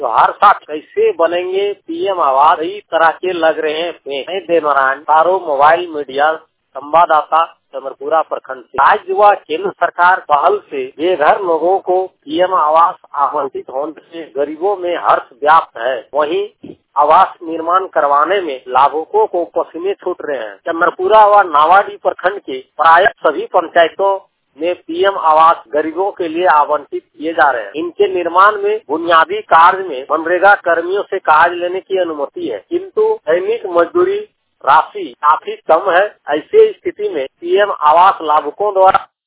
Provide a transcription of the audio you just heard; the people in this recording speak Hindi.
तो हर साल कैसे बनेंगे पीएम आवास, कई तरह के लग रहे हैं। देवनारायण तारो मोबाइल मीडिया संवाददाता चमरपुरा प्रखंड से। राज्य व केंद्र सरकार पहल से बेघर लोगों को पीएम आवास आवंटित होने से गरीबों में हर्ष व्याप्त है। वहीं आवास निर्माण करवाने में लाभुकों को पसीने छूट रहे हैं। चमरपुरा व नावाडीह प्रखंड के प्राय सभी पंचायतों में पीएम आवास गरीबों के लिए आवंटित किए जा रहे हैं। इनके निर्माण में बुनियादी कार्य में मनरेगा कर्मियों से कार्य लेने की अनुमति है, किंतु दैनिक मजदूरी राशि काफी कम है। ऐसी स्थिति में पीएम आवास लाभुकों द्वारा